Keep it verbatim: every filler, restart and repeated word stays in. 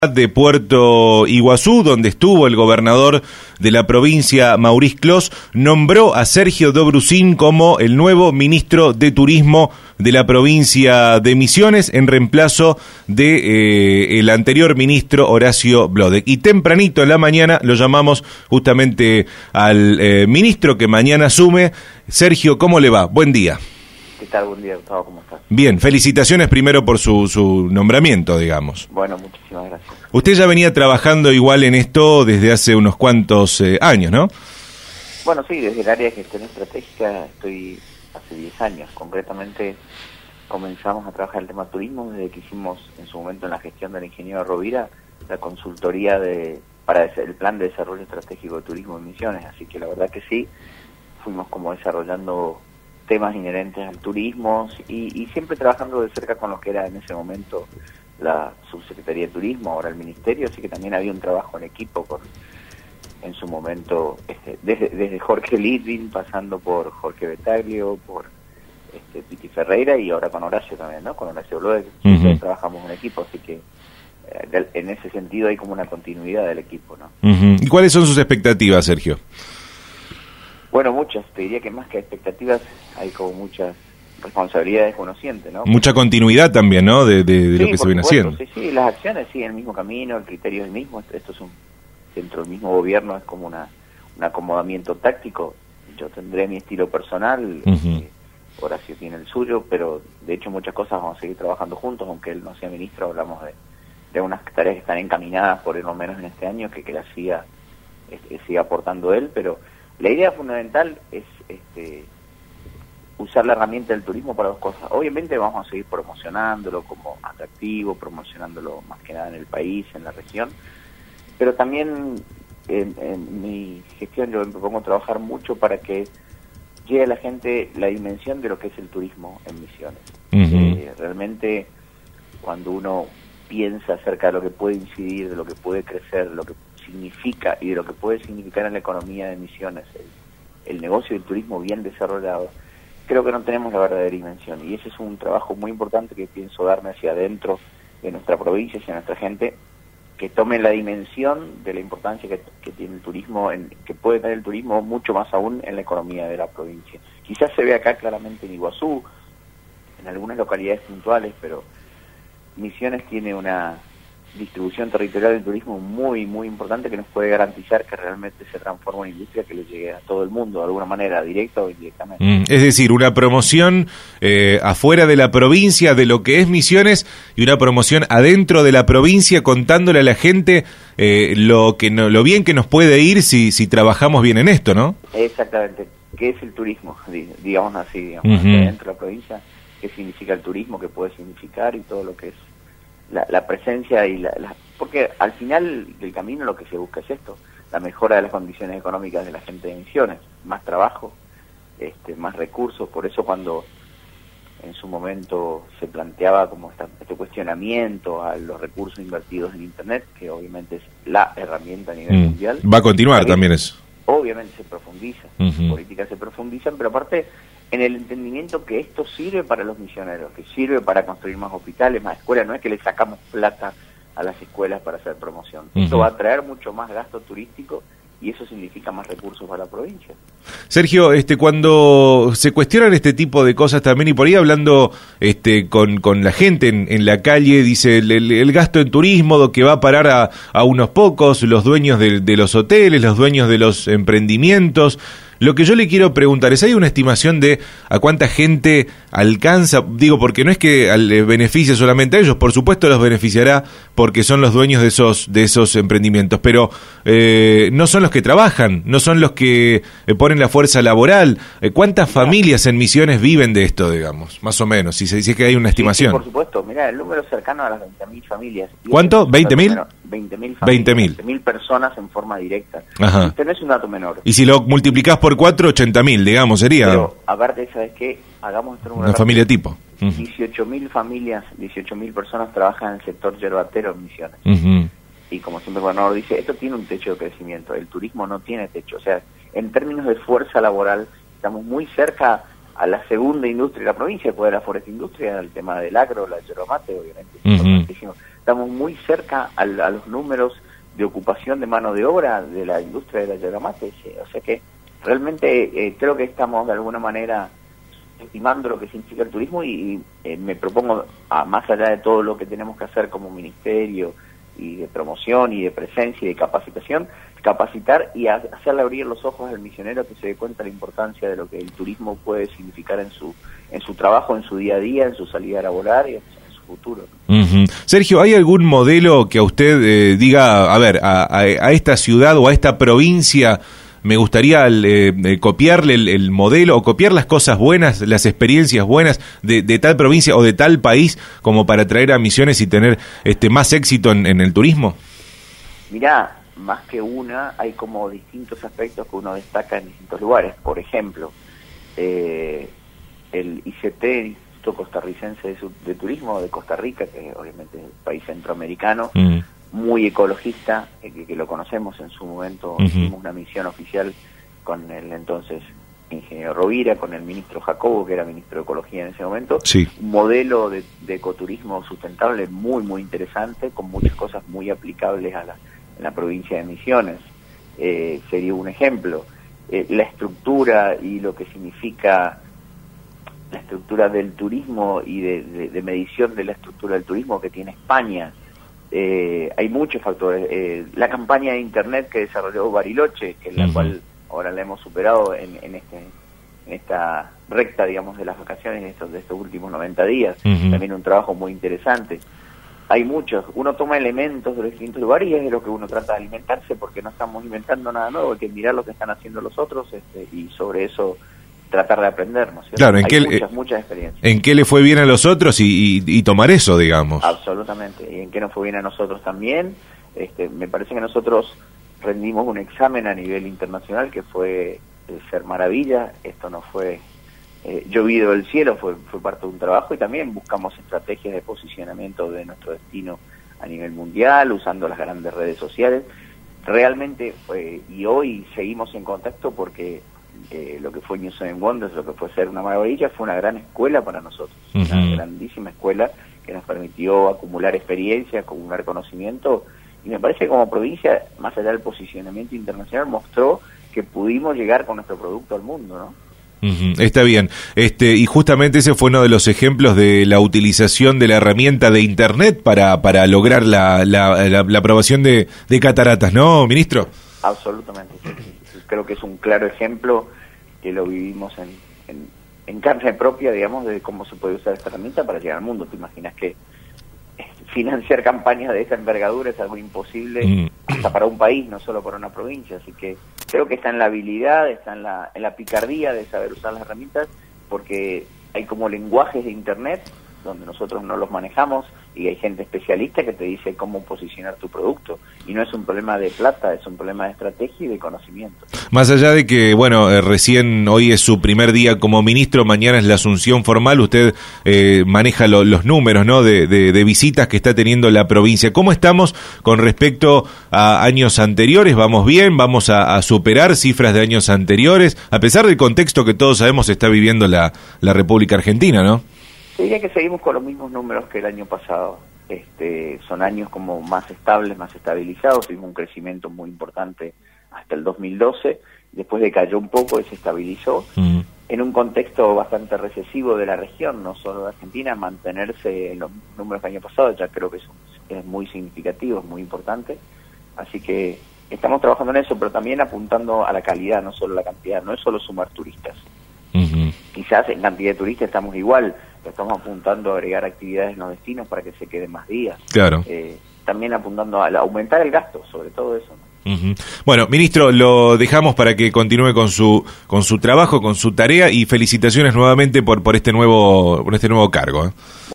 de Puerto Iguazú, donde estuvo el gobernador de la provincia, Maurice Clos, nombró a Sergio Dobrusin como el nuevo ministro de Turismo de la provincia de Misiones, en reemplazo de eh, el anterior ministro Horacio Blodek. Y tempranito en la mañana lo llamamos justamente al eh, ministro que mañana asume. Sergio, ¿cómo le va? Buen día. ¿Qué tal? Buen día, Gustavo, ¿cómo estás? Bien, felicitaciones primero por su, su nombramiento, digamos. Bueno, muchísimas gracias. Usted ya venía trabajando igual en esto desde hace unos cuantos eh, años, ¿no? Bueno, sí, desde el área de gestión estratégica estoy hace diez años. Concretamente comenzamos a trabajar el tema turismo desde que hicimos en su momento en la gestión del ingeniero Rovira la consultoría de para el plan de desarrollo estratégico de turismo en Misiones. Así que la verdad que sí, fuimos como desarrollando temas inherentes al turismo y, y siempre trabajando de cerca con lo que era en ese momento la Subsecretaría de Turismo, ahora el Ministerio, así que también había un trabajo en equipo con, en su momento, este, desde, desde Jorge Litvin, pasando por Jorge Betaglio, por este, Piti Ferreira y ahora con Horacio también, ¿no? Con Horacio Blodek, uh-huh. Trabajamos en equipo, así que eh, en ese sentido hay como una continuidad del equipo, ¿no? Uh-huh. ¿Y cuáles son sus expectativas, Sergio? Bueno, muchas, te diría que más que expectativas hay como muchas responsabilidades que uno siente, ¿no? Mucha continuidad también, ¿no? De, de, de sí, lo que se viene supuesto, haciendo. Sí, sí, las acciones siguen el mismo camino, el criterio es el mismo, esto es un, dentro del mismo gobierno es como una un acomodamiento táctico, yo tendré mi estilo personal, uh-huh. eh, Horacio tiene el suyo, pero de hecho muchas cosas vamos a seguir trabajando juntos, aunque él no sea ministro, hablamos de, de unas tareas que están encaminadas por lo menos en este año, que, que las siga, este, siga aportando él, pero la idea fundamental es este, usar la herramienta del turismo para dos cosas. Obviamente vamos a seguir promocionándolo como atractivo, promocionándolo más que nada en el país, en la región, pero también en, en mi gestión yo me propongo trabajar mucho para que llegue a la gente la dimensión de lo que es el turismo en Misiones. Uh-huh. Eh, realmente cuando uno piensa acerca de lo que puede incidir, de lo que puede crecer, de lo que significa y de lo que puede significar en la economía de Misiones el, el negocio del turismo bien desarrollado, creo que no tenemos la verdadera dimensión y ese es un trabajo muy importante que pienso darme hacia adentro de nuestra provincia, hacia nuestra gente, que tome la dimensión de la importancia que, que tiene el turismo, en, que puede tener el turismo mucho más aún en la economía de la provincia. Quizás se ve acá claramente en Iguazú, en algunas localidades puntuales, pero Misiones tiene una distribución territorial del turismo muy, muy importante que nos puede garantizar que realmente se transforme en industria que le llegue a todo el mundo, de alguna manera, directa o indirectamente. Mm, es decir, una promoción eh, afuera de la provincia de lo que es Misiones y una promoción adentro de la provincia contándole a la gente eh, lo que no, lo bien que nos puede ir si, si trabajamos bien en esto, ¿no? Exactamente. ¿Qué es el turismo? Digamos así, digamos, uh-huh. Dentro de la provincia, ¿qué significa el turismo? ¿Qué puede significar? Y todo lo que es La, la presencia y la, la... Porque al final del camino lo que se busca es esto, la mejora de las condiciones económicas de la gente de Misiones, más trabajo, este, más recursos. Por eso cuando en su momento se planteaba como esta, este cuestionamiento a los recursos invertidos en Internet, que obviamente es la herramienta a nivel mm. mundial. Va a continuar también eso. Obviamente se profundiza, uh-huh. las políticas se profundizan, pero aparte en el entendimiento que esto sirve para los misioneros, que sirve para construir más hospitales, más escuelas, no es que le sacamos plata a las escuelas para hacer promoción. Uh-huh. Esto va a traer mucho más gasto turístico y eso significa más recursos para la provincia. Sergio, este, cuando se cuestionan este tipo de cosas también, y por ahí hablando este, con, con la gente en, en la calle, dice el, el, el gasto en turismo que va a parar a, a unos pocos, los dueños de, de los hoteles, los dueños de los emprendimientos. Lo que yo le quiero preguntar es, ¿hay una estimación de a cuánta gente alcanza? Digo, porque no es que le beneficie solamente a ellos, por supuesto los beneficiará porque son los dueños de esos de esos emprendimientos, pero eh, no son los que trabajan, no son los que eh, ponen la fuerza laboral. Eh, ¿Cuántas familias en Misiones viven de esto, digamos? Más o menos, si se dice que hay una estimación. Sí, sí, por supuesto, mirá, el número cercano a las veinte mil familias. ¿Cuánto? ¿veinte mil? veinte mil familias, veinte mil. veinte mil personas en forma directa. Ajá. Este no es un dato menor. Y si lo multiplicás por cuatro, ochenta mil, digamos, sería. Pero aparte, ¿sabes qué? Hagamos esto una familia tipo. Uh-huh. dieciocho mil familias, dieciocho mil personas trabajan en el sector yerbatero en Misiones. Uh-huh. Y como siempre el gobernador dice, esto tiene un techo de crecimiento, el turismo no tiene techo. O sea, en términos de fuerza laboral, estamos muy cerca a la segunda industria de la provincia, después de la foresta industria, el tema del agro, la yerba mate, obviamente. Uh-huh. muchísimo. Estamos muy cerca a, a los números de ocupación de mano de obra de la industria de la yerba mate. O sea que realmente eh, creo que estamos de alguna manera estimando lo que significa el turismo y, y eh, me propongo, a, más allá de todo lo que tenemos que hacer como ministerio y de promoción y de presencia y de capacitación, capacitar y a, hacerle abrir los ojos al misionero que se dé cuenta de la importancia de lo que el turismo puede significar en su en su trabajo, en su día a día, en su salida a laborar y en su futuro. Uh-huh. Sergio, ¿hay algún modelo que a usted eh, diga, a ver, a, a, a esta ciudad o a esta provincia me gustaría eh, copiarle el, el modelo o copiar las cosas buenas, las experiencias buenas de, de tal provincia o de tal país como para traer a Misiones y tener este más éxito en, en el turismo? Mirá, más que una, hay como distintos aspectos que uno destaca en distintos lugares. Por ejemplo, eh, el I C T, el Instituto Costarricense de, de Turismo de Costa Rica, que obviamente es el país centroamericano, mm. muy ecologista, eh, que, que lo conocemos en su momento, uh-huh. hicimos una misión oficial con el entonces ingeniero Rovira, con el ministro Jacobo, que era ministro de Ecología en ese momento, sí. un modelo de, de ecoturismo sustentable muy, muy interesante, con muchas cosas muy aplicables a la, en la provincia de Misiones. Eh, sería un ejemplo. Eh, la estructura y lo que significa la estructura del turismo y de, de, de medición de la estructura del turismo que tiene España. Eh, hay muchos factores. Eh, la campaña de internet que desarrolló Bariloche, que es la uh-huh. cual ahora la hemos superado en, en este en esta recta, digamos, de las vacaciones de estos, de estos últimos noventa días, uh-huh. también un trabajo muy interesante. Hay muchos. Uno toma elementos de los distintos lugares y es de lo que uno trata de alimentarse, porque no estamos inventando nada nuevo, hay que mirar lo que están haciendo los otros este, y sobre eso tratar de aprendernos. ¿Cierto? Claro, ¿en hay qué, muchas, eh, muchas experiencias. ¿En qué le fue bien a los otros y, y, y tomar eso, digamos? Absolutamente. Y en qué nos fue bien a nosotros también. Este, me parece que nosotros rendimos un examen a nivel internacional que fue el Ser Maravilla. Esto no fue eh, llovido del cielo, fue, fue parte de un trabajo y también buscamos estrategias de posicionamiento de nuestro destino a nivel mundial, usando las grandes redes sociales. Realmente, eh, y hoy seguimos en contacto porque Eh, lo que fue New Seven Wonders, lo que fue Ser una Maravilla, fue una gran escuela para nosotros, uh-huh. una grandísima escuela que nos permitió acumular experiencia, acumular conocimiento, y me parece que como provincia, más allá del posicionamiento internacional, mostró que pudimos llegar con nuestro producto al mundo, ¿no? Uh-huh. Está bien, este y justamente ese fue uno de los ejemplos de la utilización de la herramienta de Internet para, para lograr la, la, la, la aprobación de, de cataratas, ¿no, ministro? Absolutamente, sí, sí. Creo que es un claro ejemplo que lo vivimos en, en, en carne propia, digamos, de cómo se puede usar esta herramienta para llegar al mundo. ¿Te imaginas que financiar campañas de esa envergadura es algo imposible mm. hasta para un país, no solo para una provincia? Así que creo que está en la habilidad, está en la, en la picardía de saber usar las herramientas, porque hay como lenguajes de Internet donde nosotros no los manejamos y hay gente especialista que te dice cómo posicionar tu producto, y no es un problema de plata, es un problema de estrategia y de conocimiento. Más allá de que, bueno, eh, recién hoy es su primer día como ministro, mañana es la asunción formal, usted eh, maneja lo, los números, ¿no?, de, de, de visitas que está teniendo la provincia. ¿Cómo estamos con respecto a años anteriores? ¿Vamos bien? ¿Vamos a, a superar cifras de años anteriores? A pesar del contexto que todos sabemos está viviendo la, la República Argentina, ¿no? Diría que seguimos con los mismos números que el año pasado. Este, son años como más estables, más estabilizados. Tuvimos un crecimiento muy importante hasta el dos mil doce. Después decayó un poco y se estabilizó. Uh-huh. En un contexto bastante recesivo de la región, no solo de Argentina, mantenerse en los números del año pasado ya creo que es, es muy significativo, es muy importante. Así que estamos trabajando en eso, pero también apuntando a la calidad, no solo la cantidad. No es solo sumar turistas. Uh-huh. Quizás en cantidad de turistas estamos igual, pero estamos apuntando a agregar actividades en los destinos para que se queden más días. Claro. Eh, también apuntando a aumentar el gasto, sobre todo eso, ¿no? Uh-huh. Bueno, ministro, lo dejamos para que continúe con su con su trabajo, con su tarea, y felicitaciones nuevamente por por este nuevo por este nuevo cargo, ¿eh?